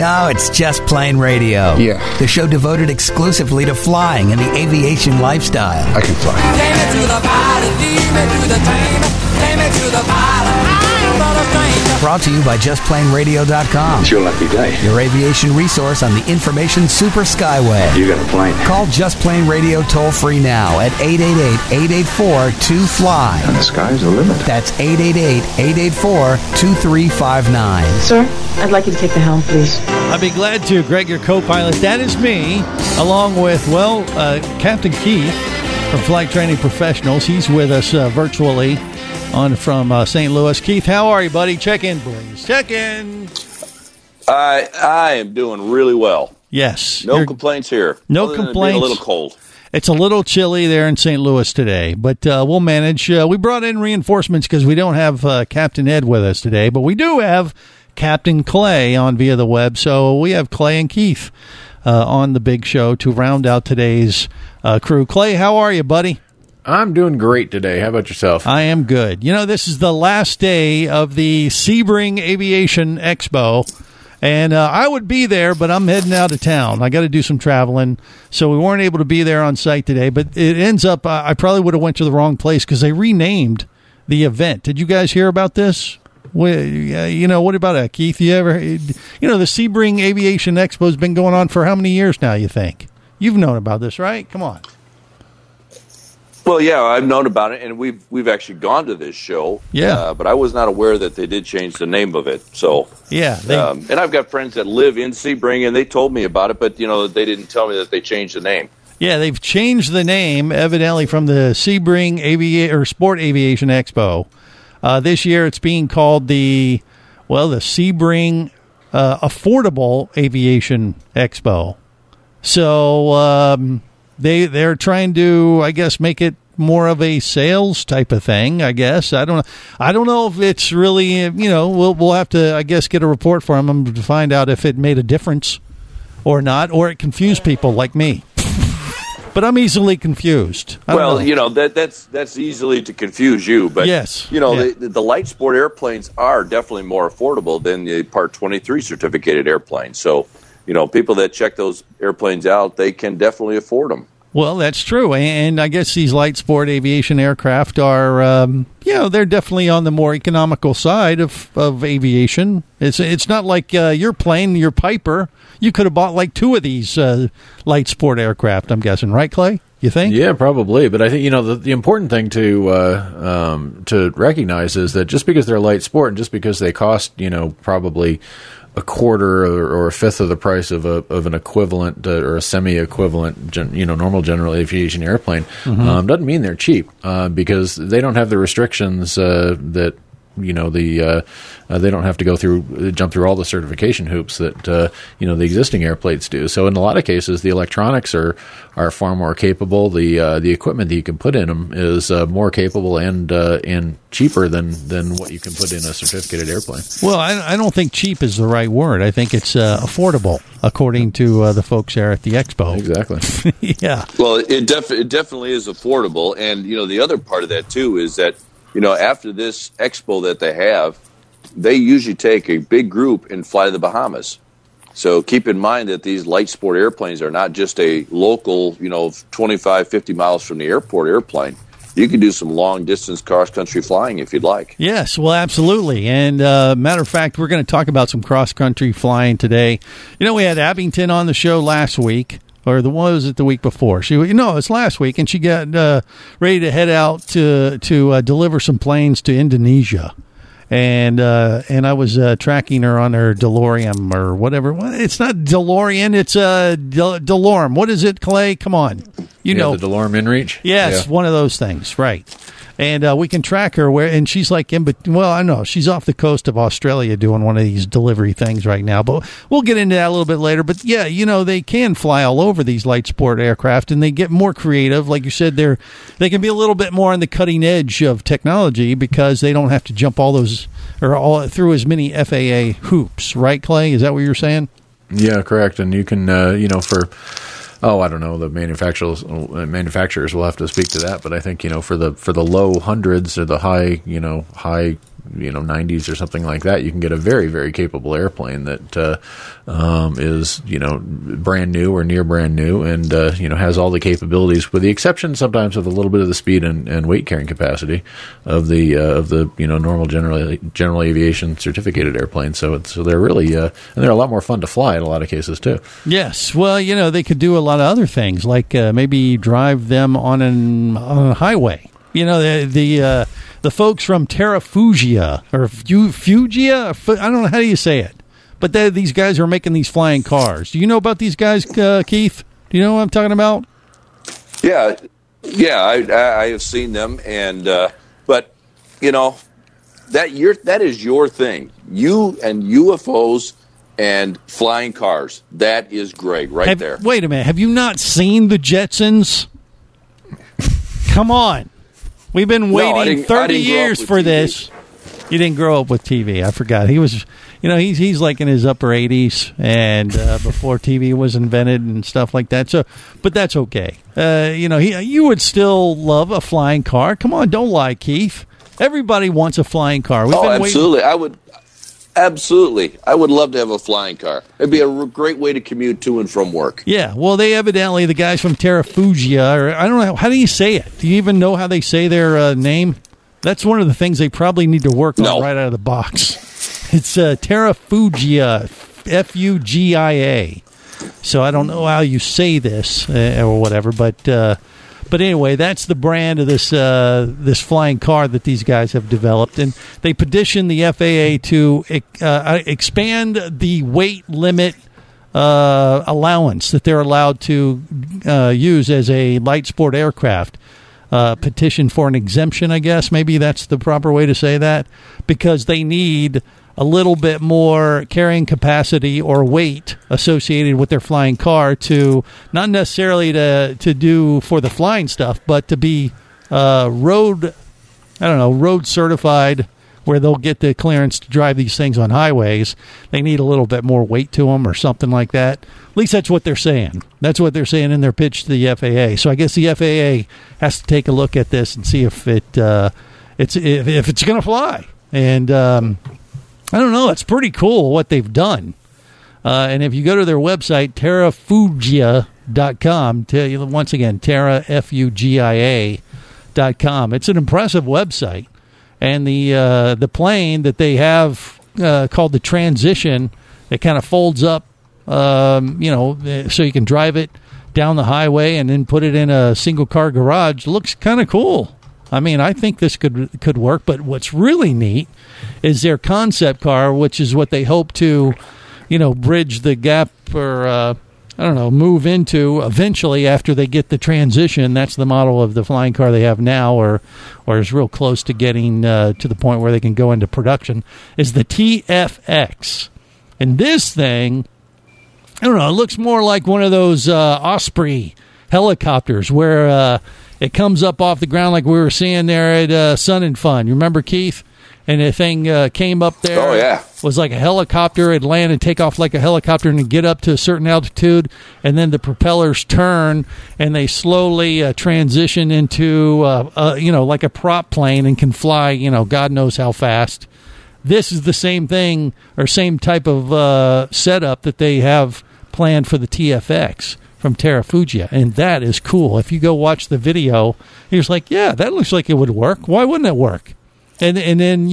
No, it's Just Plain Radio. Yeah. The show devoted exclusively to flying and the aviation lifestyle. I can fly. Take me to the pilot, lead me to the train. Take me to the pilot, I'm not a stranger. Brought to you by JustPlaneRadio.com. It's your lucky day. Your aviation resource on the information super skyway. You got a plane. Call Just Plain Radio toll free now at 888-884-2FLY. And the sky's the limit. That's 888-884-2359. Sir, I'd like you to take the helm, please. I'd be glad to, Greg, your co-pilot. That is me, along with, Captain Keith from Flight Training Professionals. He's with us virtually from St. Louis. Keith, how are you, buddy? Check in, please. Check in. I am doing really well. Yes. No complaints here. No other than it being complaints. a little cold. It's a little chilly there in St. Louis today, but we'll manage. We brought in reinforcements because we don't have Captain Ed with us today, but we do have Captain Clay on via the web. So we have Clay and Keith on the big show to round out today's crew. Clay, how are you, buddy? I'm doing great today. How about yourself? I am good. You know, this is the last day of the Sebring Aviation Expo, and I would be there, but I'm heading out of town. I got to do some traveling, so we weren't able to be there on site today. But it ends up, I probably would have went to the wrong place because they renamed the event. Did you guys hear about this? What about that, Keith? The Sebring Aviation Expo has been going on for how many years now, you think? You've known about this, right? Come on. Well, yeah, I've known about it, and we've actually gone to this show. Yeah. But I was not aware that they did change the name of it. So yeah, and I've got friends that live in Sebring, and they told me about it, but they didn't tell me that they changed the name. Yeah, they've changed the name evidently from the Sebring Sport Aviation Expo. This year, it's being called the Sebring Affordable Aviation Expo. So they're trying to, I guess, make it more of a sales type of thing. I guess I don't know if it's really. We'll have to, I guess, get a report from them to find out if it made a difference or not, or it confused people like me. But I'm easily confused. That's easily to confuse you. But yes, the light sport airplanes are definitely more affordable than the Part 23 certificated airplanes. So, people that check those airplanes out, they can definitely afford them. Well, that's true, and I guess these light sport aviation aircraft are, they're definitely on the more economical side of aviation. It's not like your plane, your Piper. You could have bought like two of these light sport aircraft, I'm guessing, right, Clay? You think? Yeah, probably. But I think the important thing to recognize is that just because they're light sport and just because they cost probably a quarter or a fifth of the price of an equivalent or a semi-equivalent normal general aviation airplane doesn't mean they're cheap because they don't have the restrictions that they don't have to jump through all the certification hoops that the existing airplanes do. So in a lot of cases, the electronics are far more capable. The equipment that you can put in them is more capable and cheaper than what you can put in a certificated airplane. Well, I don't think cheap is the right word. I think it's affordable, according to the folks there at the expo. Exactly. Yeah. Well, it definitely is affordable, and the other part of that too is that after this expo that they have, they usually take a big group and fly to the Bahamas. So keep in mind that these light sport airplanes are not just a local, 25, 50 miles from the airport airplane. You can do some long-distance cross-country flying if you'd like. Yes, well, absolutely. And matter of fact, we're going to talk about some cross-country flying today. We had Abington on the show last week. Or was it the week before? It's last week, and she got ready to head out to deliver some planes to Indonesia, and I was tracking her on her DeLorean or whatever. It's not DeLorean, it's DeLorme. What is it, Clay? Come on, the DeLorme InReach. Yes, yeah. One of those things, right? And we can track her and she's like I know she's off the coast of Australia doing one of these delivery things right now, but we'll get into that a little bit later. But yeah, they can fly all over these light sport aircraft, and they get more creative. Like you said, they can be a little bit more on the cutting edge of technology because they don't have to jump through as many FAA hoops, right, Clay? Is that what you're saying? Yeah, correct. And you can, I don't know. The manufacturers will have to speak to that, but I think for the low hundreds or the high 90s or something like that, you can get a very, very capable airplane that is brand new or near brand new, and has all the capabilities, with the exception sometimes of a little bit of the speed and weight carrying capacity of the normal general aviation certificated airplanes. So they're really and they're a lot more fun to fly in a lot of cases too. Yes, well, they could do a lot of other things, like maybe drive them on a highway. The folks from Terrafugia or Fugia, I don't know, how do you say it? But these guys are making these flying cars. Do you know about these guys, Keith? Do you know what I'm talking about? Yeah, I have seen them, and but that is your thing. You and UFOs and flying cars. That is great, there. Wait a minute. Have you not seen the Jetsons? Come on. We've been waiting 30 years for this. You didn't grow up with TV. I forgot. He was, he's like in his upper 80s, and before TV was invented and stuff like that. So, but that's okay. You would still love a flying car. Come on, don't lie, Keith. Everybody wants a flying car. Absolutely. Absolutely. I would love to have a flying car. It'd be a great way to commute to and from work. Yeah. Well, the guys from Terrafugia, or I don't know, how do you say it? Do you even know how they say their name? That's one of the things they probably need to work on right out of the box. It's Terrafugia, Fugia. So I don't know how you say this or whatever, but anyway, that's the brand of this flying car that these guys have developed, and they petitioned the FAA to expand the weight limit allowance that they're allowed to use as a light sport aircraft. Petition for an exemption, I guess. Maybe that's the proper way to say that, because they need a little bit more carrying capacity or weight associated with their flying car, to not necessarily to do for the flying stuff, but to be road certified, where they'll get the clearance to drive these things on highways. They need a little bit more weight to them or something like that. At least that's what they're saying. That's what they're saying in their pitch to the FAA. So I guess the FAA has to take a look at this and see if it's going to fly. And I don't know. It's pretty cool what they've done. And if you go to their website, terrafugia.com, once again, terrafugia.com, it's an impressive website. And the plane that they have called the Transition, it kind of folds up, so you can drive it down the highway and then put it in a single-car garage. Looks kind of cool. I mean, I think this could work, but what's really neat is their concept car, which is what they hope to, bridge the gap or, move into eventually after they get the Transition. That's the model of the flying car they have now, or is real close to getting to the point where they can go into production, is the TFX. And this thing, I don't know, it looks more like one of those Osprey helicopters where it comes up off the ground like we were seeing there at Sun and Fun. You remember, Keith? And the thing came up there. Oh, yeah. Was like a helicopter. It'd land and take off like a helicopter and get up to a certain altitude. And then the propellers turn and they slowly transition into, like a prop plane and can fly, God knows how fast. This is the same thing or same type of setup that they have planned for the TFX from Terrafugia, and that is cool. If you go watch the video, you're just like, yeah, that looks like it would work. Why wouldn't it work? And then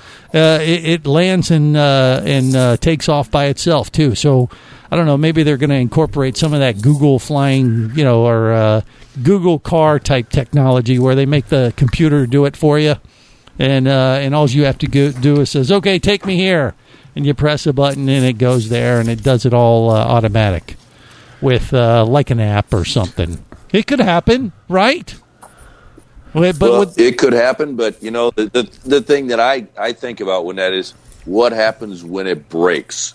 it lands and takes off by itself too. So I don't know, maybe they're going to incorporate some of that Google flying, or Google car type technology where they make the computer do it for you, and all you have to do is says, okay, take me here, and you press a button and it goes there and it does it all automatic. With like an app or something. It could happen, right? It could happen, but the thing that I think about when that is, what happens when it breaks?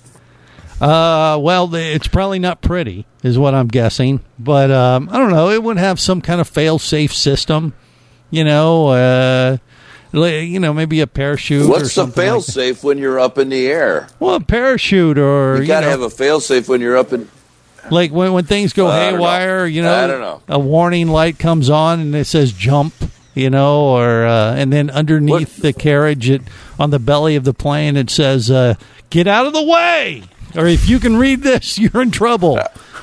It's probably not pretty, is what I'm guessing. But I don't know. It would have some kind of fail-safe system. Maybe a parachute. What's or the fail-safe when you're up in the air? Well, a parachute, or you got to have a fail-safe when you're up in. Like when things go haywire, I don't know. A warning light comes on and it says jump, or and then underneath the carriage, on the belly of the plane, it says, "Get out of the way," or if you can read this, you're in trouble.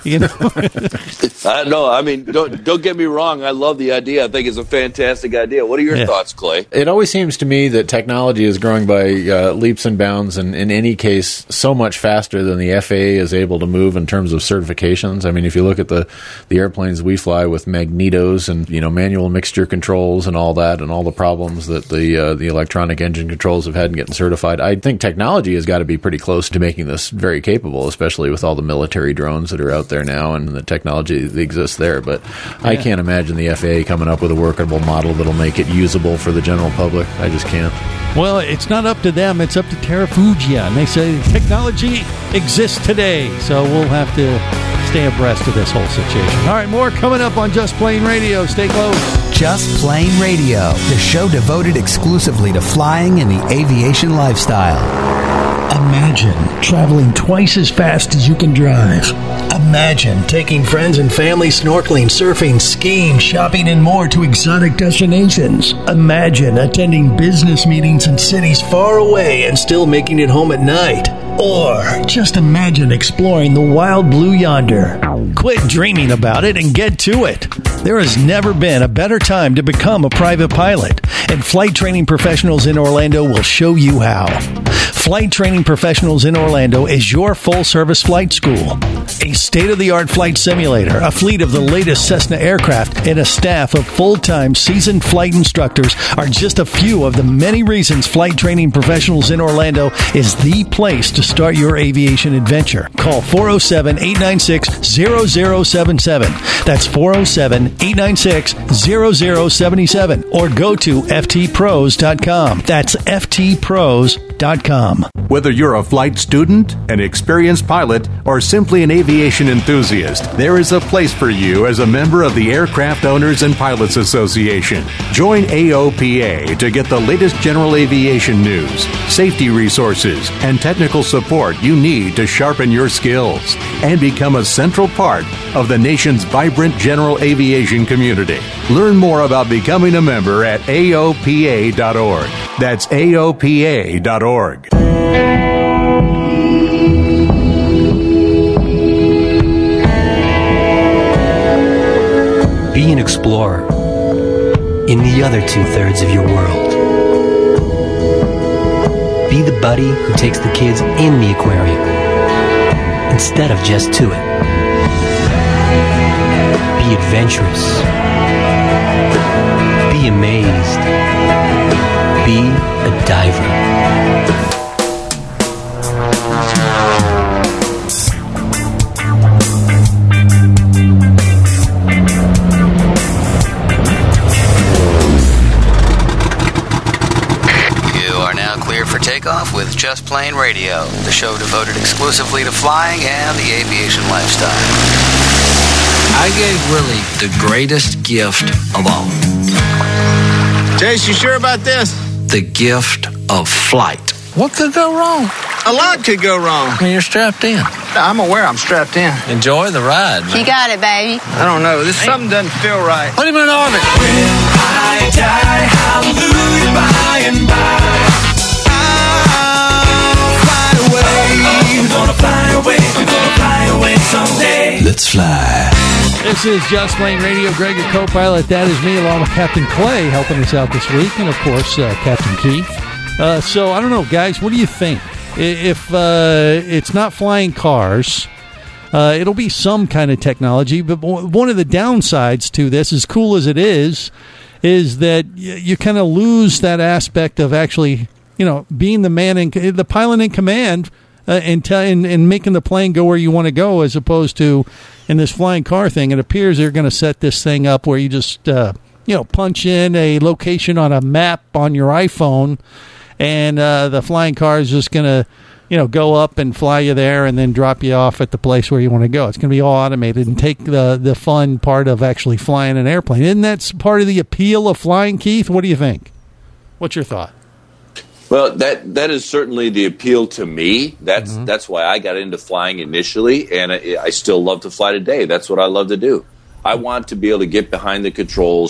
No, I mean, don't get me wrong. I love the idea. I think it's a fantastic idea. What are your thoughts, Clay? It always seems to me that technology is growing by leaps and bounds, and in any case, so much faster than the FAA is able to move in terms of certifications. I mean, if you look at the airplanes we fly with magnetos and manual mixture controls and all that, and all the problems that the electronic engine controls have had in getting certified, I think technology has got to be pretty close to making this very capable, especially with all the military drones that are out there now and the technology that exists there. But I can't imagine the FAA coming up with a workable model that'll make it usable for the general public. I just can't. Well, it's not up to them. It's up to Terrafugia. And they say technology exists today. So we'll have to stay abreast of this whole situation. All right, more coming up on Just Plain Radio. Stay close. Just Plain Radio, the show devoted exclusively to flying and the aviation lifestyle. Imagine traveling twice as fast as you can drive. Imagine taking friends and family snorkeling, surfing, skiing, shopping, and more to exotic destinations. Imagine attending business meetings in cities far away and still making it home at night. Or just imagine exploring the wild blue yonder. Quit dreaming about it and get to it. There has never been a better time to become a private pilot, and Flight Training Professionals in Orlando will show you how. Flight Training Professionals in Orlando is your full-service flight school. A state-of-the-art flight simulator, a fleet of the latest Cessna aircraft, and a staff of full-time seasoned flight instructors are just a few of the many reasons Flight Training Professionals in Orlando is the place to start your aviation adventure. Call 407-896-0077. That's 407-896-0077. Or go to ftpros.com. That's ftpros.com. Whether you're a flight student, an experienced pilot, or simply an aviation enthusiast, there is a place for you as a member of the Aircraft Owners and Pilots Association. Join AOPA to get the latest general aviation news, safety resources, and technical support you need to sharpen your skills and become a central part of the nation's vibrant general aviation community. Learn more about becoming a member at AOPA.org. That's AOPA.org. Be an explorer in the other 2/3 of your world. Be the buddy who takes the kids in the aquarium instead of just to it. Be adventurous. Be amazed. Be a diver. Takeoff with Just Plain Radio, the show devoted exclusively to flying and the aviation lifestyle. I gave Willie the greatest gift of all. Chase, you sure about this? The gift of flight. What could go wrong? A lot could go wrong. I mean, you're strapped in. I'm aware I'm strapped in. Enjoy the ride, man. You got it, baby. I don't know. Something doesn't feel right. Put him in orbit. When I die, hallelujah, by and by. I'm gonna fly away someday. Let's fly. This is Just Plain Radio. Greg, your co-pilot. That is me, along with Captain Clay, helping us out this week, and of course, Captain Keith. So I don't know, guys. What do you think? If it's not flying cars, it'll be some kind of technology. But one of the downsides to this, as cool as it is that you kind of lose that aspect of actually, being the pilot in command. And making the plane go where you want to go, as opposed to in this flying car thing. It appears they're going to set this thing up where you just punch in a location on a map on your iPhone, and the flying car is just going to go up and fly you there and then drop you off at the place where you want to go. It's going to be all automated and take the fun part of actually flying an airplane. Isn't that part of the appeal of flying, Keith? What do you think? What's your thought? Well, that is certainly the appeal to me. That's why I got into flying initially, and I still love to fly today. That's what I love to do. I want to be able to get behind the controls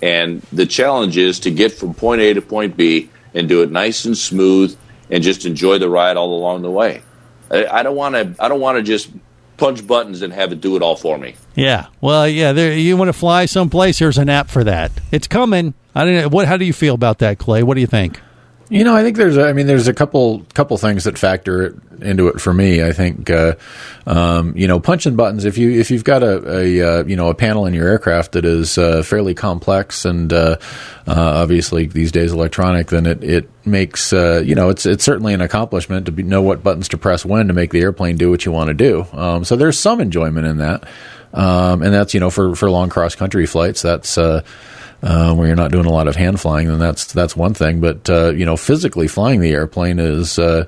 And the challenge is to get from point A to point B and do it nice and smooth and just enjoy the ride all along the way. I don't want to just punch buttons and have it do it all for me. Yeah. Well, yeah, you want to fly someplace, there's an app for that. It's coming. I don't know. How do you feel about that, Clay? What do you think? You know, I think there's a couple things that factor into it for me. I think, punching buttons. If you've got a panel in your aircraft that is fairly complex and obviously these days electronic, then it makes it's certainly an accomplishment to know what buttons to press when to make the airplane do what you want to do. So there's some enjoyment in that, and that's for long cross country flights. That's where you're not doing a lot of hand flying, then that's one thing. But physically flying the airplane is, for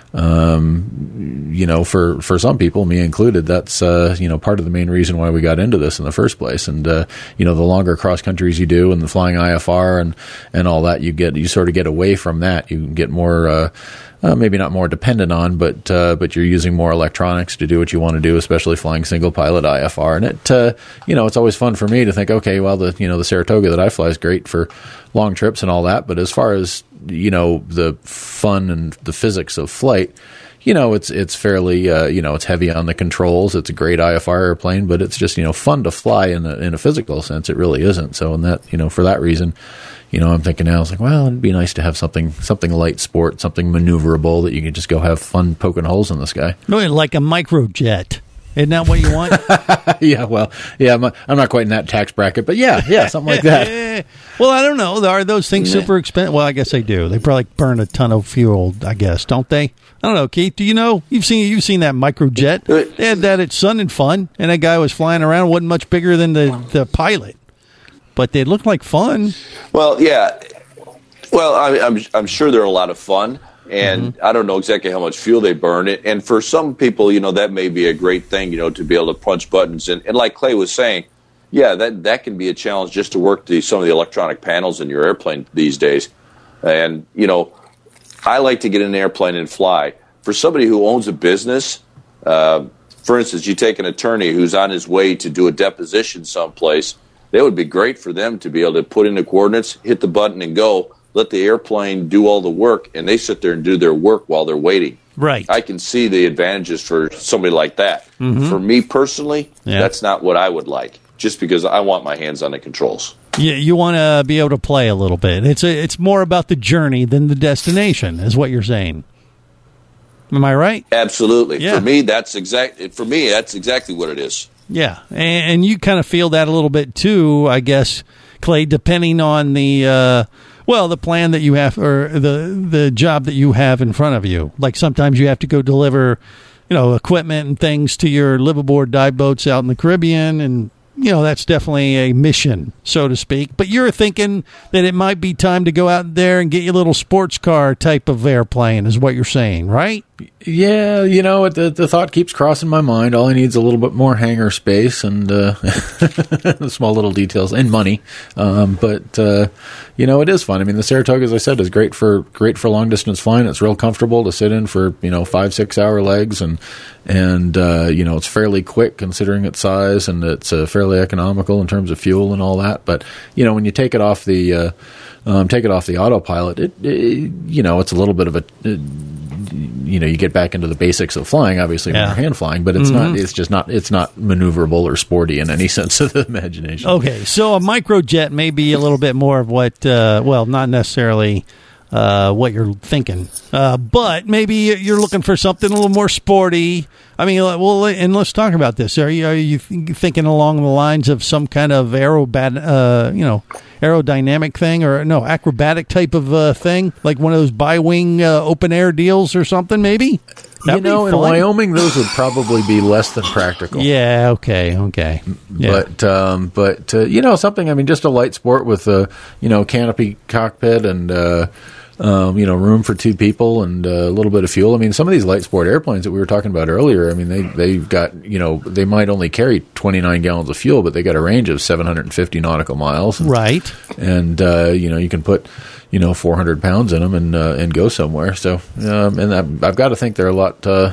some people, me included, that's part of the main reason why we got into this in the first place. And the longer cross countries you do, and the flying IFR and all that, you sort of get away from that. You get more. Maybe not more dependent on, but you're using more electronics to do what you want to do, especially flying single pilot IFR. And it's always fun for me to think, okay, well, the Saratoga that I fly is great for long trips and all that, but as far as the fun and the physics of flight, it's fairly it's heavy on the controls. It's a great IFR airplane, but it's just fun to fly in a physical sense. It really isn't. So in that for that reason. I'm thinking now, it's like, well, it'd be nice to have something light sport, something maneuverable that you can just go have fun poking holes in the sky. No, like a microjet. Isn't that what you want? Yeah, well, yeah, I'm not quite in that tax bracket, but yeah, something like that. Well, I don't know. Are those things super expensive? Well, I guess they do. They probably burn a ton of fuel, I guess, don't they? I don't know, Keith. Do you know? You've seen that microjet. They had that at Sun and Fun, and that guy was flying around. Wasn't much bigger than the pilot. But they look like fun. Well, yeah. Well, I'm sure they're a lot of fun, and I don't know exactly how much fuel they burn. And for some people, that may be a great thing, to be able to punch buttons. And like Clay was saying, yeah, that can be a challenge just to work some of the electronic panels in your airplane these days. And, I like to get in an airplane and fly. For somebody who owns a business, for instance, you take an attorney who's on his way to do a deposition someplace, that would be great for them to be able to put in the coordinates, hit the button, and go. Let the airplane do all the work, and they sit there and do their work while they're waiting. Right. I can see the advantages for somebody like that. For me personally, that's not what I would like, just because I want my hands on the controls. Yeah, you want to be able to play a little bit. It's more about the journey than the destination, is what you're saying. Am I right? Absolutely. Yeah. For me, that's exactly what it is. Yeah, and you kind of feel that a little bit too, I guess, Clay, depending on the plan that you have or the job that you have in front of you. Like sometimes you have to go deliver, equipment and things to your liveaboard dive boats out in the Caribbean, and that's definitely a mission, so to speak. But you're thinking that it might be time to go out there and get your little sports car type of airplane, is what you're saying, right? Yeah, the thought keeps crossing my mind. All I need is a little bit more hangar space and small little details and money. But it is fun. I mean, the Saratoga, as I said, is great for long distance flying. It's real comfortable to sit in for 5-6 hour legs, and it's fairly quick considering its size, and it's fairly economical in terms of fuel and all that. But when you take it off the autopilot, it's a little bit of a you get back into the basics of flying, obviously, when you're hand flying, but it's not maneuverable or sporty in any sense of the imagination. Okay, so a microjet may be a little bit more of what, not necessarily what you're thinking, but maybe you're looking for something a little more sporty. I mean, and let's talk about this. Are you thinking along the lines of some kind of aerodynamic thing, or acrobatic type of thing, like one of those bi-wing open air deals or something? Maybe. In Wyoming, those would probably be less than practical. Yeah. Okay. Yeah. But something. I mean, just a light sport with a canopy cockpit and. Room for 2 people and a little bit of fuel. I mean, some of these light sport airplanes that we were talking about earlier, I mean, they've got, they might only carry 29 gallons of fuel, but they got a range of 750 nautical miles. Right. And, you can put, 400 pounds in them and go somewhere. So, and I've got to think they're a lot, they're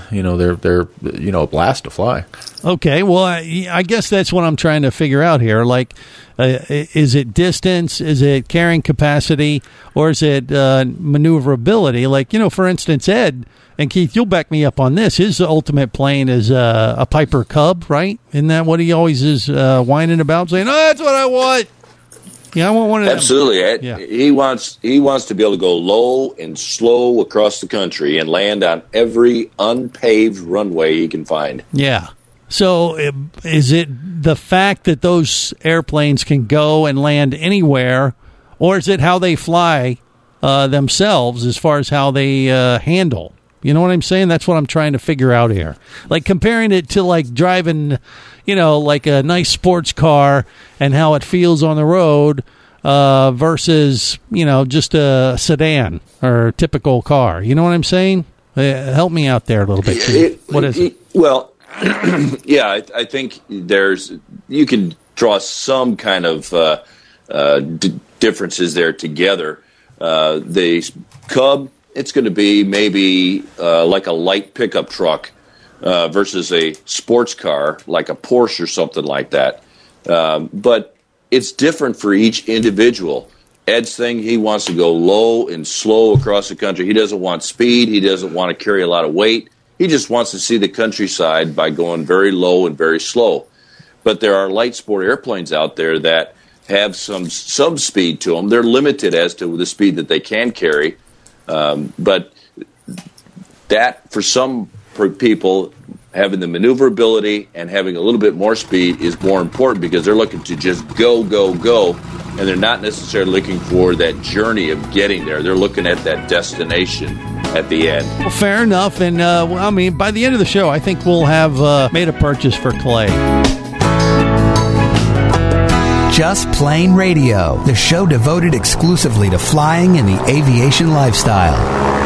a blast to fly. Okay, well, I guess that's what I'm trying to figure out here. Like, is it distance? Is it carrying capacity? Or is it maneuverability? Like, for instance, Ed and Keith, you'll back me up on this. His ultimate plane is a Piper Cub, right? Isn't that what he always is whining about? Saying, oh, that's what I want. Yeah, I want one of them. Absolutely. Yeah. He wants to be able to go low and slow across the country and land on every unpaved runway he can find. Yeah. So is it the fact that those airplanes can go and land anywhere, or is it how they fly themselves as far as how they handle? You know what I'm saying? That's what I'm trying to figure out here. Like comparing it to like driving, like a nice sports car and how it feels on the road versus, just a sedan or a typical car. You know what I'm saying? Help me out there a little bit. What is it? Well, yeah, I think you can draw some kind of differences there together. The Cub, it's going to be maybe like a light pickup truck versus a sports car like a Porsche or something like that. But it's different for each individual. Ed's thing, he wants to go low and slow across the country. He doesn't want speed. He doesn't want to carry a lot of weight. He just wants to see the countryside by going very low and very slow. But there are light sport airplanes out there that have some speed to them. They're limited as to the speed that they can carry. But that, for some people, having the maneuverability and having a little bit more speed is more important because they're looking to just go, and they're not necessarily looking for that journey of getting there. They're looking at that destination at the end. Well, fair enough. And, by the end of the show, I think we'll have made a purchase for Clay. Just Plane Radio, the show devoted exclusively to flying and the aviation lifestyle.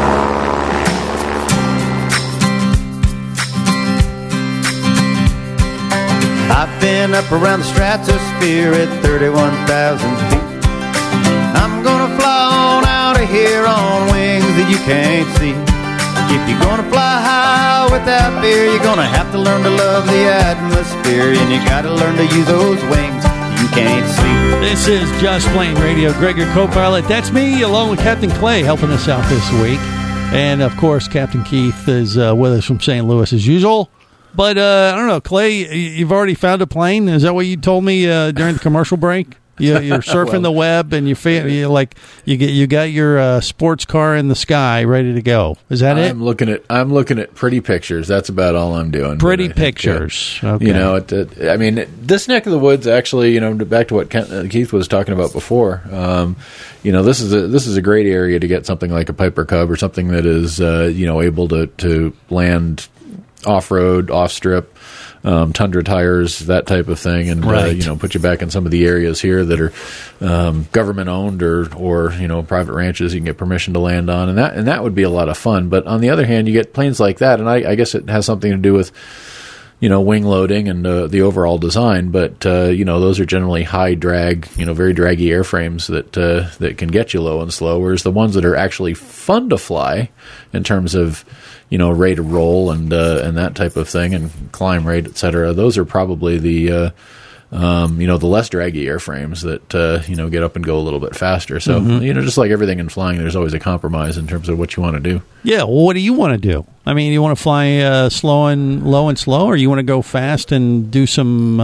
I've been up around the stratosphere at 31,000 feet. I'm gonna fly on out of here on wings that you can't see. If you're gonna fly high without fear, you're gonna have to learn to love the atmosphere, and you gotta learn to use those wings you can't see. This is Just Plane Radio. Greg, your co-pilot. That's me, along with Captain Clay, helping us out this week. And, of course, Captain Keith is with us from St. Louis as usual. But, I don't know, Clay, you've already found a plane? Is that what you told me during the commercial break? You're surfing the web, and you got your sports car in the sky ready to go. Is that it? I'm looking at pretty pictures. That's about all I'm doing. Pretty pictures. Okay. This neck of the woods, actually, back to what Keith was talking about before. This is a great area to get something like a Piper Cub or something that is able to land off-road, off-strip. Tundra tires, that type of thing, and right. Put you back in some of the areas here that are government owned or private ranches you can get permission to land on, and that would be a lot of fun. But on the other hand, you get planes like that, and I guess it has something to do with wing loading and the overall design. But those are generally high drag, very draggy airframes that can get you low and slow. Whereas the ones that are actually fun to fly in terms of rate of roll and that type of thing, and climb rate, et cetera. Those are probably the less draggy airframes that get up and go a little bit faster. So just like everything in flying, there's always a compromise in terms of what you want to do. Yeah. Well, what do you want to do? I mean, you want to fly low and slow, or you want to go fast and do some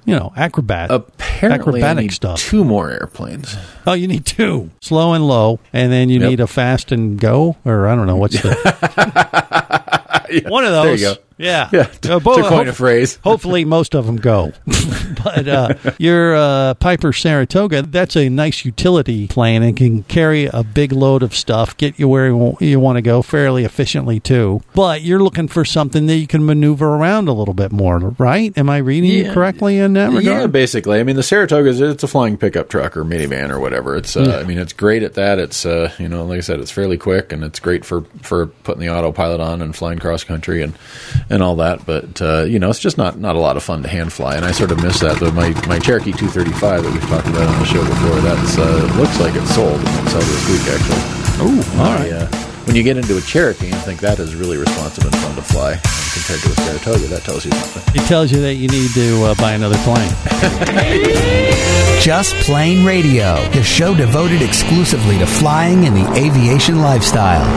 Apparently, acrobatic I need stuff? 2 more airplanes. Oh, you need 2, slow and low, and then you need a fast and go, or I don't know what's the one of those. There you go. Yeah. To coin a phrase. Hopefully, most of them go. But your Piper Saratoga, that's a nice utility plane and can carry a big load of stuff, get you where you want to go fairly efficiently, too. But you're looking for something that you can maneuver around a little bit more, right? Am I reading you correctly in that regard? Yeah, basically. I mean, the Saratoga, it's a flying pickup truck or minivan or whatever. It's it's great at that. It's, like I said, it's fairly quick, and it's great for putting the autopilot on and flying cross country. and all that. But it's just not a lot of fun to hand fly, and I sort of miss that. Though my Cherokee 235 that we've talked about on the show before, that's looks like it's sold. It might sell this week actually. Oh, all right. When you get into a Cherokee and think that is really responsive and fun to fly compared to a Saratoga, that tells you something. It tells you that you need to buy another plane. Just Plane Radio, the show devoted exclusively to flying and the aviation lifestyle.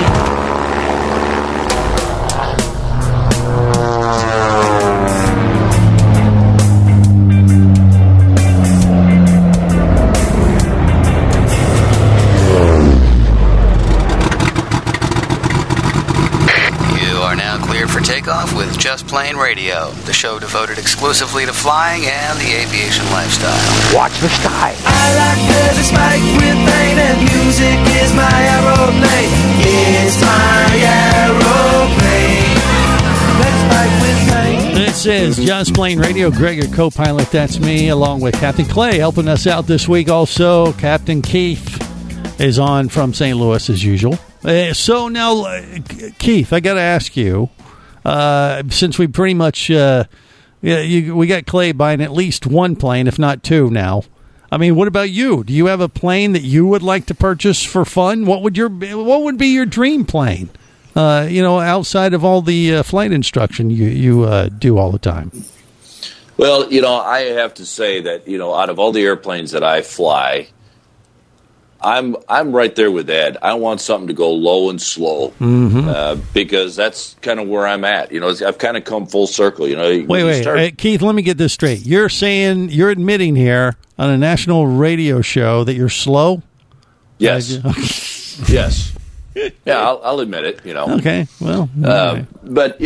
Takeoff with Just Plane Radio, the show devoted exclusively to flying and the aviation lifestyle. Watch the sky. I like the spike with pain and music is my aeroplane. It's my aeroplane. Let's spike with pain. This is Just Plane Radio. Greg, your co-pilot, that's me, along with Captain Clay helping us out this week. Also, Captain Keith is on from St. Louis as usual. So now, Keith, I got to ask you, since we pretty much we got Clay buying at least one plane, if not two now. I mean, what about you? Do you have a plane that you would like to purchase for fun? What would be your dream plane? Outside of all the flight instruction you do all the time. Well, I have to say that out of all the airplanes that I fly, I'm right there with Ed. I want something to go low and slow because that's kind of where I'm at. I've kind of come full circle. Wait, Keith, let me get this straight. You're admitting here on a national radio show that you're slow? Yes. Yes. Yeah, I'll admit it. Okay. Well, but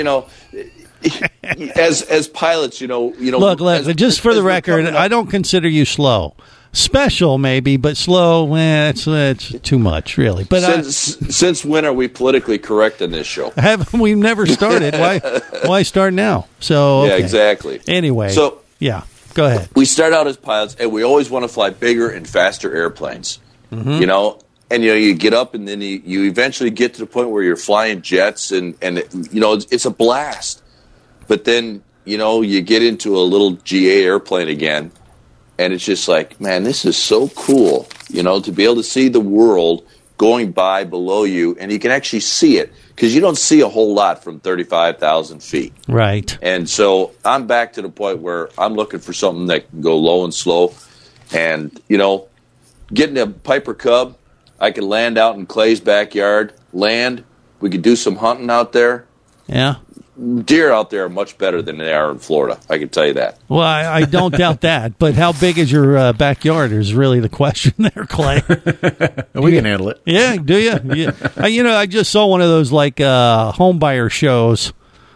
as pilots, look. Just for the record, I don't consider you slow. Special, maybe, but slow, it's too much, really. But since when are we politically correct in this show? We've never started. Why start now? So okay. Yeah, exactly. Anyway, yeah, go ahead. We start out as pilots, and we always want to fly bigger and faster airplanes. And you get up, and then you eventually get to the point where you're flying jets, and it's a blast. But then you get into a little GA airplane again. And it's just like, man, this is so cool, to be able to see the world going by below you, and you can actually see it, because you don't see a whole lot from 35,000 feet. Right. And so I'm back to the point where I'm looking for something that can go low and slow. And, getting a Piper Cub, I could land out in Clay's backyard, we could do some hunting out there. Yeah. Deer out there are much better than they are in Florida. I can tell you that. Well, I don't doubt that. But how big is your backyard is really the question there, Clay. We can handle it. Yeah, do you? Yeah. I just saw one of those home buyer shows,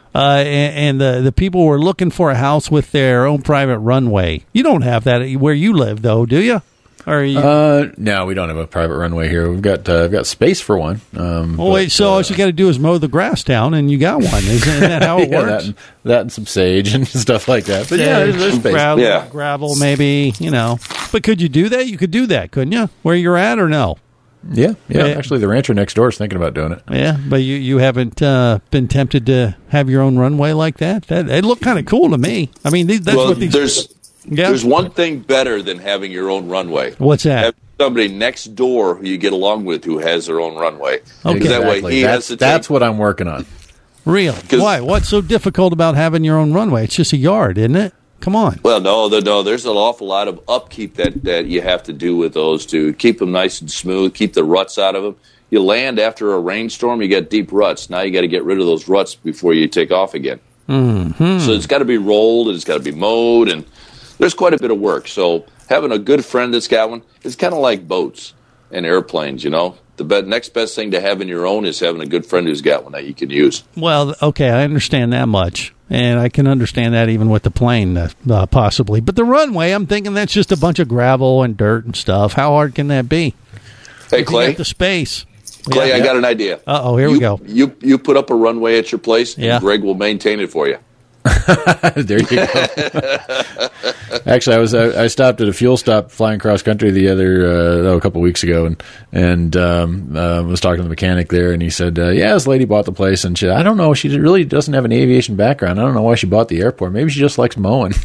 and the people were looking for a house with their own private runway. You don't have that where you live, though, do you? Or are you? No, we don't have a private runway here. We've got space for one. All you got to do is mow the grass down, and you got one. Isn't that how it works? That and some sage and stuff like that. But there's space. Gravel, maybe. But could you do that? You could do that, couldn't you? Where you're at, or no? Yeah. Actually, the rancher next door is thinking about doing it. Yeah, but you haven't been tempted to have your own runway like that? It looked kind of cool to me. I mean, There's one thing better than having your own runway. What's that? Have somebody next door who you get along with who has their own runway. Okay. That way that's what I'm working on. Really? Why? What's so difficult about having your own runway? It's just a yard, isn't it? Come on. Well, no. There's an awful lot of upkeep that you have to do with those to keep them nice and smooth, keep the ruts out of them. You land after a rainstorm, you get deep ruts. Now you got to get rid of those ruts before you take off again. Mm-hmm. So it's got to be rolled, and it's got to be mowed, and there's quite a bit of work. So having a good friend that's got one, it's kind of like boats and airplanes, The next best thing to having your own is having a good friend who's got one that you can use. Well, okay, I understand that much. And I can understand that even with the plane, possibly. But the runway, I'm thinking that's just a bunch of gravel and dirt and stuff. How hard can that be? Hey, Clay. You got the space. Clay, I got an idea. Uh-oh, here we go. You put up a runway at your place, and Yeah. Greg will maintain it for you. There you go. Actually, I stopped at a fuel stop flying cross country a couple of weeks ago, and was talking to the mechanic there, and he said, "Yeah, this lady bought the place, and I don't know, she really doesn't have an aviation background. I don't know why she bought the airport. Maybe she just likes mowing."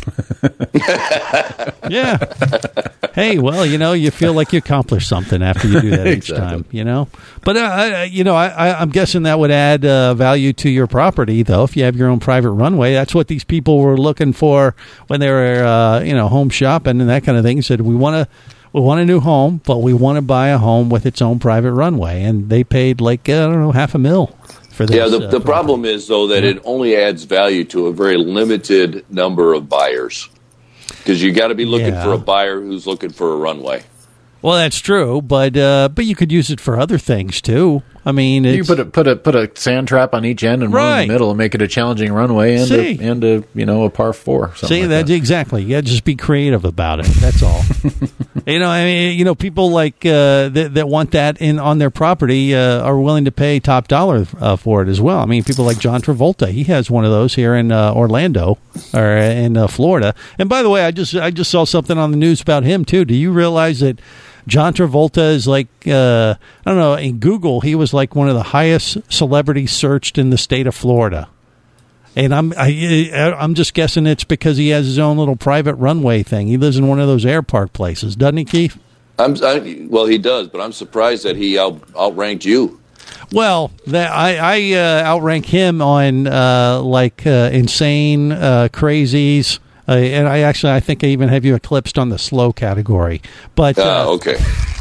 Yeah. Hey, well, you feel like you accomplished something after you do that each time, But I'm guessing that would add value to your property, though, if you have your own private runway. That's what these people were looking for when they were, home shopping and that kind of thing. Said we want a new home, but we want to buy a home with its own private runway, and they paid $500,000 for this. Yeah, the problem is though that it only adds value to a very limited number of buyers, because you got to be looking for a buyer who's looking for a runway. Well, that's true, but you could use it for other things too. I mean, you put a sand trap on each end and one in the middle and make it a challenging runway and a par 4. That's exactly. You got to just be creative about it. That's all. People like that want that on their property are willing to pay top dollar for it as well. I mean, people like John Travolta, he has one of those here in Orlando or in Florida. And by the way, I just saw something on the news about him too. Do you realize that John Travolta is in Google, he was like one of the highest celebrities searched in the state of Florida. And I'm just guessing it's because he has his own little private runway thing. He lives in one of those air park places, doesn't he, Keith? Well, he does, but I'm surprised that he outranked you. Well, I outrank him on insane crazies. And I think I even have you eclipsed on the slow category. But okay.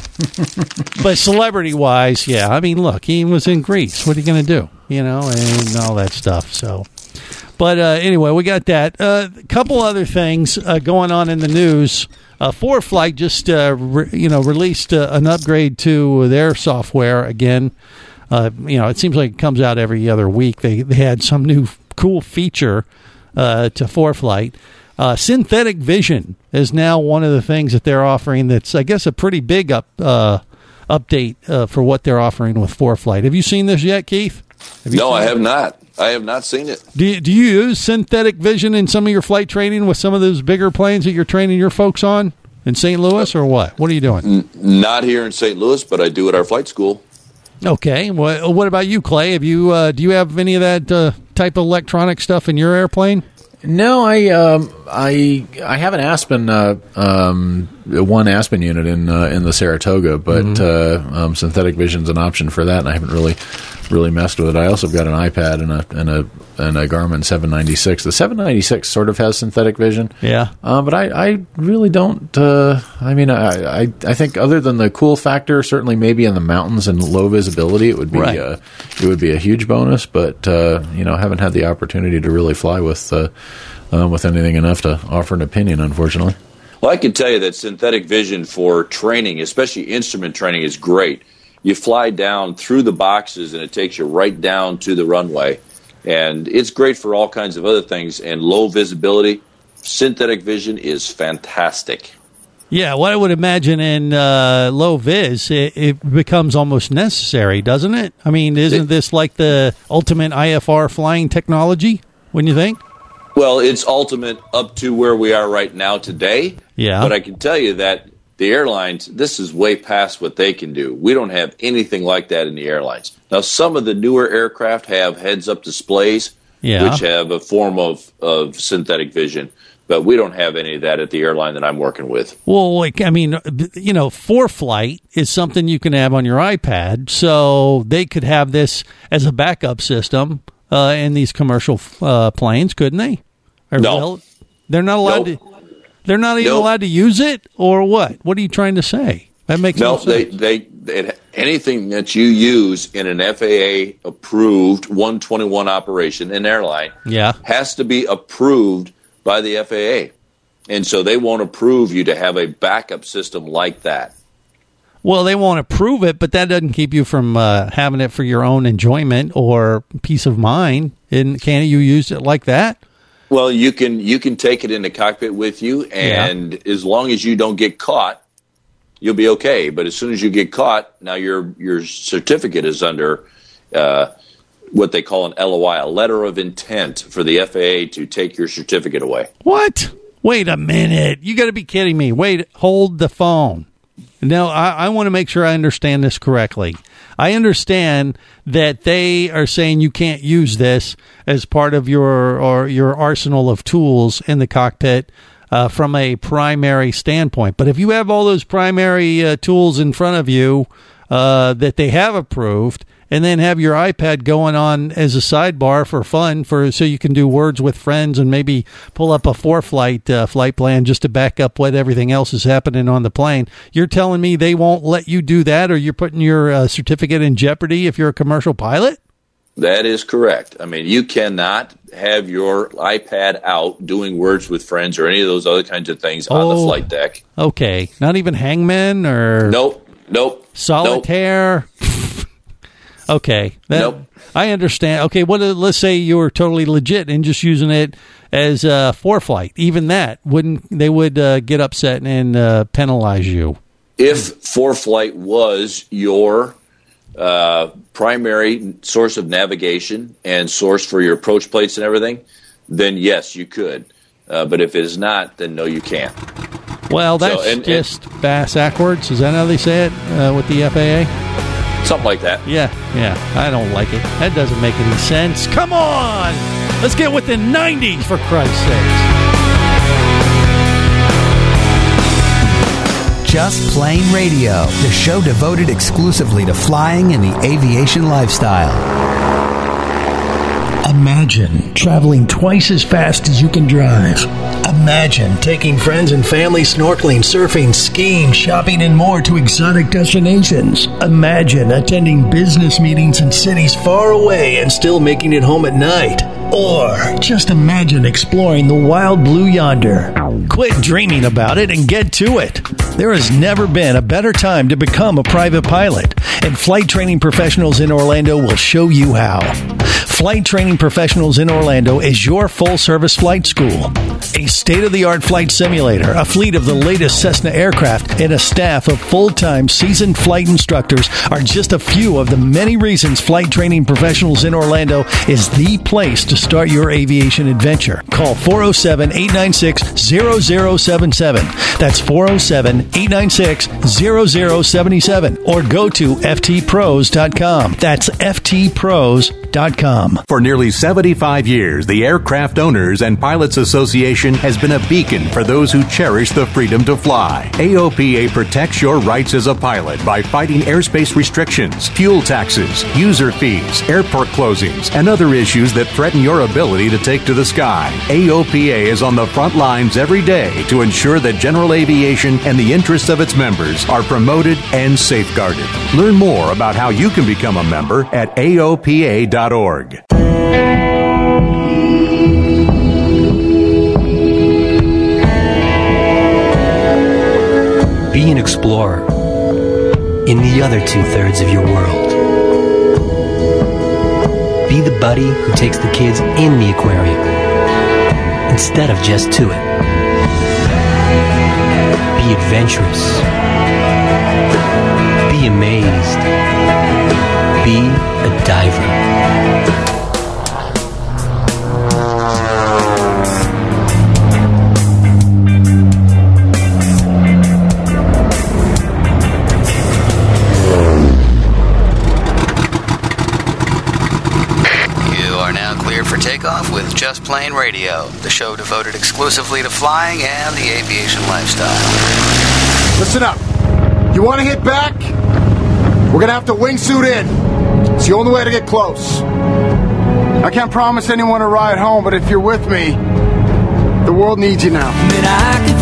But celebrity-wise, yeah. I mean, look, he was in Greece. What are you going to do? And all that stuff. So, but anyway, we got that. A couple other things going on in the news. ForeFlight just released an upgrade to their software again. It seems like it comes out every other week. They had some new cool feature to ForeFlight. Synthetic vision is now one of the things that they're offering. That's, I guess, a pretty big update for what they're offering with ForeFlight. Have you seen this yet, Keith? No, I have not. I have not seen it. Do you use synthetic vision in some of your flight training with some of those bigger planes that you're training your folks on in St. Louis, or what? What are you doing? Not here in St. Louis, but I do at our flight school. Okay. What about you, Clay? Have you do you have any of that type of electronic stuff in your airplane? No, I have an Aspen one Aspen unit in the Saratoga, but synthetic vision's an option for that, and I haven't really messed with it. I also have got an iPad and a Garmin 796. The 796 sort of has synthetic vision, but I really don't. I think other than the cool factor, certainly maybe in the mountains and low visibility, it would be a huge bonus. But I haven't had the opportunity to really fly with anything enough to offer an opinion, unfortunately. Well, I can tell you that synthetic vision for training, especially instrument training, is great. You fly down through the boxes, and it takes you right down to the runway. And it's great for all kinds of other things. And low visibility, synthetic vision is fantastic. Yeah, what I would imagine in low vis, it becomes almost necessary, doesn't it? I mean, isn't this like the ultimate IFR flying technology, wouldn't you think? Well, it's ultimate up to where we are right now today. Yeah. But I can tell you that the airlines, this is way past what they can do. We don't have anything like that in the airlines. Now, some of the newer aircraft have heads-up displays, which have a form of synthetic vision. But we don't have any of that at the airline that I'm working with. Well, ForeFlight is something you can have on your iPad, so they could have this as a backup system in these commercial planes, couldn't they? No, they're not allowed to. They're not even allowed to use it, or what? What are you trying to say? That makes no sense. They anything that you use in an FAA approved 121 operation, an airline, has to be approved by the FAA, and so they won't approve you to have a backup system like that. Well, they won't approve it, but that doesn't keep you from having it for your own enjoyment or peace of mind. And can't you use it like that? Well, you can take it in the cockpit with you, and as long as you don't get caught, you'll be okay. But as soon as you get caught, now your certificate is under what they call an LOI, a letter of intent for the FAA to take your certificate away. What? Wait a minute. You got to be kidding me. Wait, hold the phone. Now, I want to make sure I understand this correctly. I understand that they are saying you can't use this as part of your arsenal of tools in the cockpit from a primary standpoint. But if you have all those primary tools in front of you that they have approved, and then have your iPad going on as a sidebar for fun, so you can do words with friends and maybe pull up a flight plan just to back up what everything else is happening on the plane. You're telling me they won't let you do that, or you're putting your certificate in jeopardy if you're a commercial pilot? That is correct. I mean, you cannot have your iPad out doing words with friends or any of those other kinds of things on the flight deck. Okay. Not even Hangman or... Nope. Solitaire? Nope. Okay. Nope. I understand. Okay, let's say you were totally legit and just using it as ForeFlight. Even that, they would get upset and penalize you. If ForeFlight was your primary source of navigation and source for your approach plates and everything, then yes, you could. But if it is not, then no, you can't. Well, that's just backwards. Is that how they say it with the FAA? Something like that. Yeah, I don't like it. That doesn't make any sense. Come on! Let's get within 90s, for Christ's sakes. Just Plain Radio, the show devoted exclusively to flying and the aviation lifestyle. Imagine traveling twice as fast as you can drive. Imagine taking friends and family snorkeling, surfing, skiing, shopping, and more to exotic destinations. Imagine attending business meetings in cities far away and still making it home at night. Or just imagine exploring the wild blue yonder. Quit dreaming about it and get to it. There has never been a better time to become a private pilot, and Flight Training Professionals in Orlando will show you how. Flight Training Professionals in Orlando is your full-service flight school. A state-of-the-art flight simulator, a fleet of the latest Cessna aircraft, and a staff of full-time seasoned flight instructors are just a few of the many reasons Flight Training Professionals in Orlando is the place to start your aviation adventure. Call 407-896-0077. That's 407-896-0077. Or go to ftpros.com. That's ftpros.com. For nearly 75 years, the Aircraft Owners and Pilots Association has been a beacon for those who cherish the freedom to fly. AOPA protects your rights as a pilot by fighting airspace restrictions, fuel taxes, user fees, airport closings, and other issues that threaten your ability to take to the sky. AOPA is on the front lines every day to ensure that general aviation and the interests of its members are promoted and safeguarded. Learn more about how you can become a member at AOPA.org. Be an explorer in the other 2/3 of your world. Be the buddy who takes the kids in the aquarium instead of just to it. Be adventurous. Be amazed. Be a diver. Takeoff with Just Plain Radio, the show devoted exclusively to flying and the aviation lifestyle. Listen up. You want to hit back? We're going to have to wingsuit in. It's the only way to get close. I can't promise anyone a ride home, but if you're with me, the world needs you now. Then I can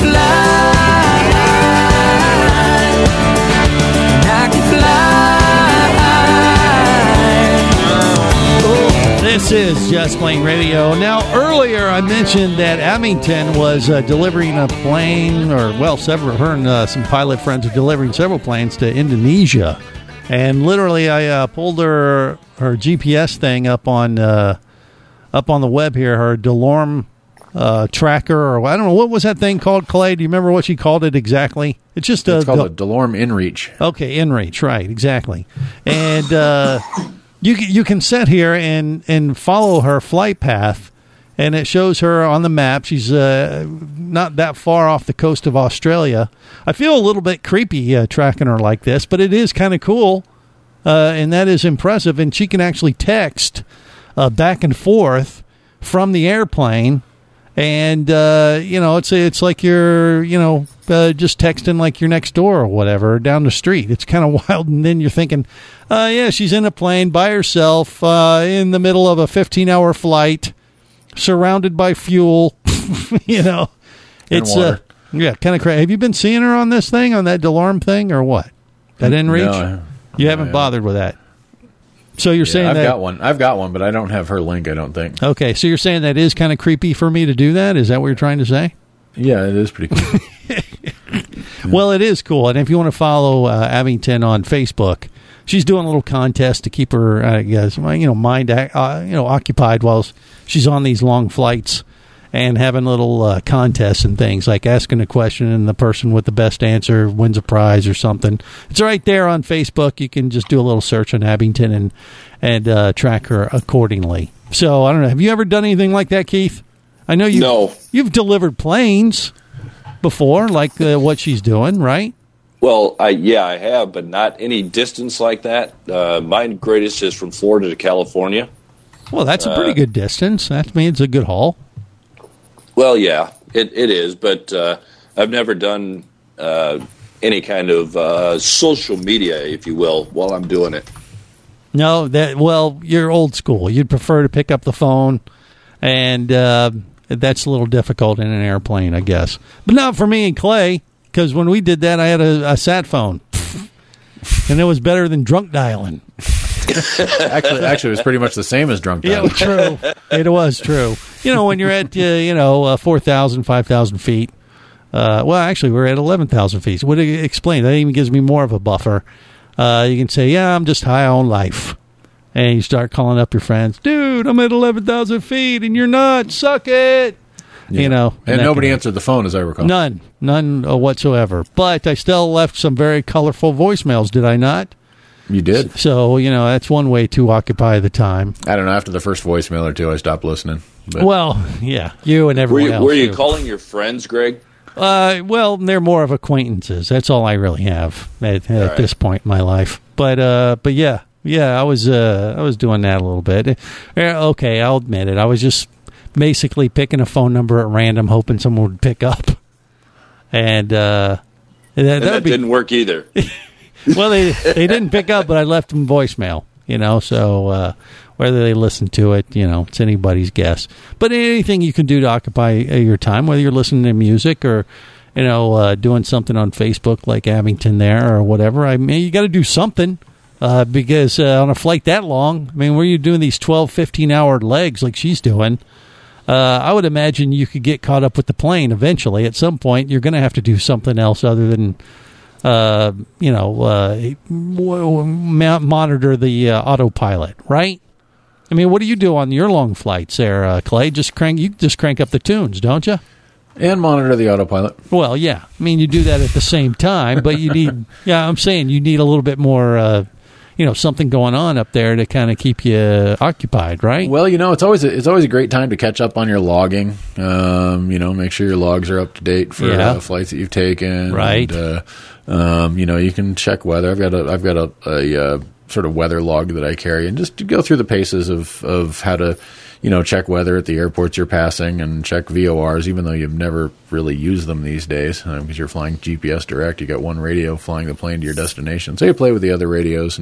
This is Just Plain Radio. Now, earlier I mentioned that Abington was delivering a plane, her and some pilot friends are delivering several planes to Indonesia. And literally, I pulled her GPS thing up on the web here, her DeLorme tracker, or I don't know, what was that thing called, Clay? Do you remember what she called it exactly? It's called a DeLorme InReach. Okay, InReach, right, exactly. And You can sit here and follow her flight path, and it shows her on the map. She's not that far off the coast of Australia. I feel a little bit creepy tracking her like this, but it is kind of cool, and that is impressive. And she can actually text back and forth from the airplane, and it's like you're just texting like you're next door or whatever down the street. It's kind of wild. And then you're thinking, she's in a plane by herself in the middle of a 15-hour flight, surrounded by fuel. It's water. Kind of crazy. Have you been seeing her on this thing, on that DeLorme thing, or what? That inReach? No, you haven't bothered with that. So you're saying I've that got one, but I don't have her link, I don't think. Okay, so you're saying that is kind of creepy for me to do that? Is that what you're trying to say? Yeah, it is pretty cool. Well, it is cool. And if you want to follow Abington on Facebook, she's doing a little contest to keep her, mind occupied while she's on these long flights, and having little contests and things like asking a question and the person with the best answer wins a prize or something. It's right there on Facebook. You can just do a little search on Abington and track her accordingly. So I don't know. Have you ever done anything like that, Keith? I know you've delivered planes before, like what she's doing, right? Well, I have, but not any distance like that. My greatest is from Florida to California. Well, that's a pretty good distance. That means a good haul. Well, yeah, it is, but I've never done any kind of social media, if you will, while I'm doing it. No, you're old school. You'd prefer to pick up the phone, and that's a little difficult in an airplane, I guess. But not for me and Clay, because when we did that, I had a sat phone, and it was better than drunk dialing. Actually, it was pretty much the same as drunk dialing. Yeah, true. It was true. When you're at 4,000, 5,000 feet. Actually, we're at 11,000 feet. So what do you explain? That even gives me more of a buffer. You can say, I'm just high on life. And you start calling up your friends. Dude, I'm at 11,000 feet, and you're not. Suck it. Yeah. And nobody answered the phone, as I recall. None whatsoever. But I still left some very colorful voicemails, did I not? You did. So, that's one way to occupy the time. I don't know. After the first voicemail or two, I stopped listening. But. Well, yeah, you and everyone else. Were you calling your friends, Greg? They're more of acquaintances. That's all I really have at this point in my life. But yeah, I was doing that a little bit. Okay, I'll admit it. I was just basically picking a phone number at random, hoping someone would pick up. And that didn't work either. Well, they didn't pick up, but I left them voicemail. So whether they listen to it, it's anybody's guess. But anything you can do to occupy your time, whether you're listening to music or, doing something on Facebook like Abington there or whatever, you got to do something because on a flight that long, where you're doing these 12, 15-hour legs like she's doing, I would imagine you could get caught up with the plane eventually. At some point, you're going to have to do something else other than monitor the autopilot, right? What do you do on your long flights there, Clay? You just crank up the tunes, don't you? And monitor the autopilot. Well, yeah. You do that at the same time, but you need, I'm saying you need a little bit more, something going on up there to kind of keep you occupied, right? Well, it's always a great time to catch up on your logging. Make sure your logs are up to date for flights that you've taken. Right. And, you can check weather. I've got a sort of weather log that I carry, and just to go through the paces of how to, check weather at the airports you're passing and check VORs, even though you've never really used them these days because you're flying GPS direct. You got one radio flying the plane to your destination, so you play with the other radios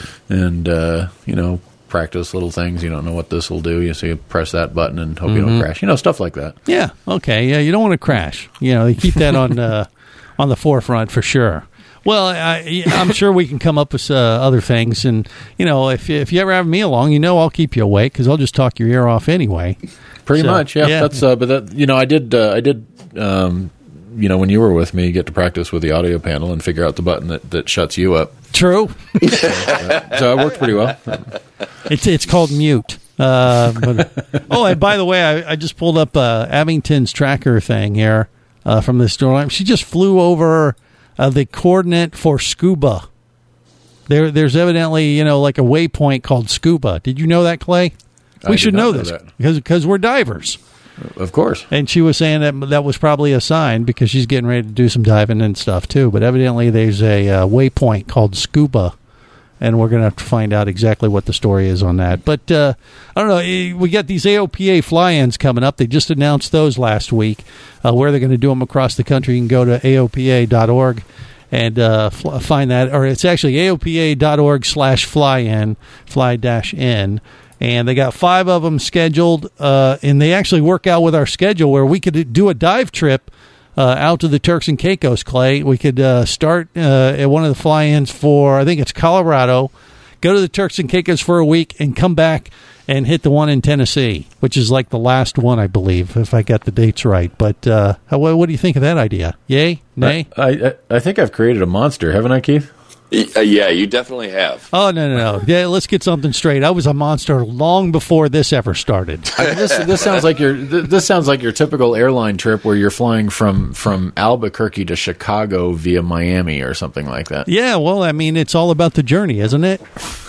and practice little things. You don't know what this will do, so you press that button and hope you don't crash. Stuff like that. Yeah. Okay. Yeah. You don't want to crash. You keep that on the forefront for sure. Well, I'm sure we can come up with other things, and if you ever have me along, I'll keep you awake because I'll just talk your ear off anyway. Pretty much, yeah. That's but that I did. When you were with me, you get to practice with the audio panel and figure out the button that shuts you up. True. So it worked pretty well. It's called mute. And by the way, I just pulled up Abington's tracker thing here from the store. She just flew over the coordinate for scuba. There's evidently, like a waypoint called Scuba. Did you know that, Clay? We should know this because we're divers. Of course. And she was saying that was probably a sign because she's getting ready to do some diving and stuff too. But evidently there's a waypoint called Scuba, and we're going to have to find out exactly what the story is on that. But I don't know. We got these AOPA fly-ins coming up. They just announced those last week. Where they're going to do them across the country, you can go to AOPA.org and find that. Or it's actually AOPA.org/fly-in, fly-in. And they got 5 of them scheduled, and they actually work out with our schedule where we could do a dive trip out to the Turks and Caicos, Clay. We could start at one of the fly-ins for, I think it's Colorado, go to the Turks and Caicos for a week, and come back and hit the one in Tennessee, which is like the last one, I believe, if I got the dates right. But what do you think of that idea? Yay? Nay? I think I've created a monster, haven't I, Keith? Yeah, you definitely have. Oh, no. Yeah, let's get something straight. I was a monster long before this ever started. This sounds like your typical airline trip where you're flying from Albuquerque to Chicago via Miami or something like that. Yeah, well, I mean, it's all about the journey, isn't it?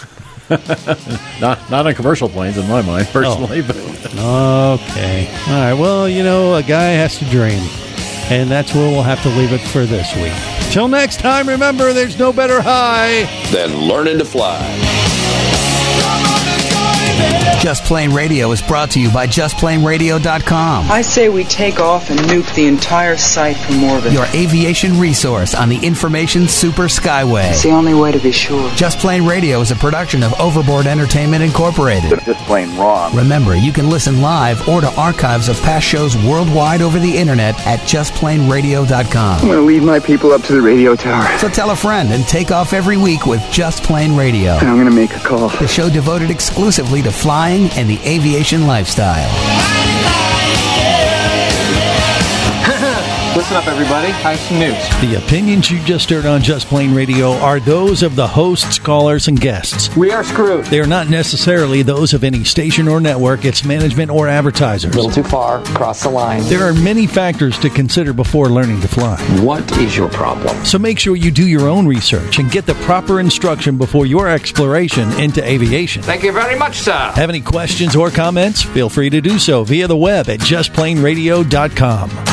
Not on commercial planes in my mind, personally. But okay. All right, well, a guy has to dream. And that's where we'll have to leave it for this week. Till next time, remember, there's no better high than learning to fly. Just Plain Radio is brought to you by JustPlainRadio.com. I say we take off and nuke the entire site from orbit. Your aviation resource on the information super skyway. It's the only way to be sure. Just Plain Radio is a production of Overboard Entertainment Incorporated. It's just plain wrong. Remember, you can listen live or to archives of past shows worldwide over the internet at JustPlainRadio.com. I'm going to leave my people up to the radio tower. So tell a friend and take off every week with Just Plain Radio. I'm going to make a call. The show devoted exclusively to flying and the aviation lifestyle. Listen up, everybody. I have some news. The opinions you just heard on Just Plain Radio are those of the hosts, callers, and guests. We are screwed. They are not necessarily those of any station or network, its management, or advertisers. A little too far, cross the line. There are many factors to consider before learning to fly. What is your problem? So make sure you do your own research and get the proper instruction before your exploration into aviation. Thank you very much, sir. Have any questions or comments? Feel free to do so via the web at JustPlainRadio.com.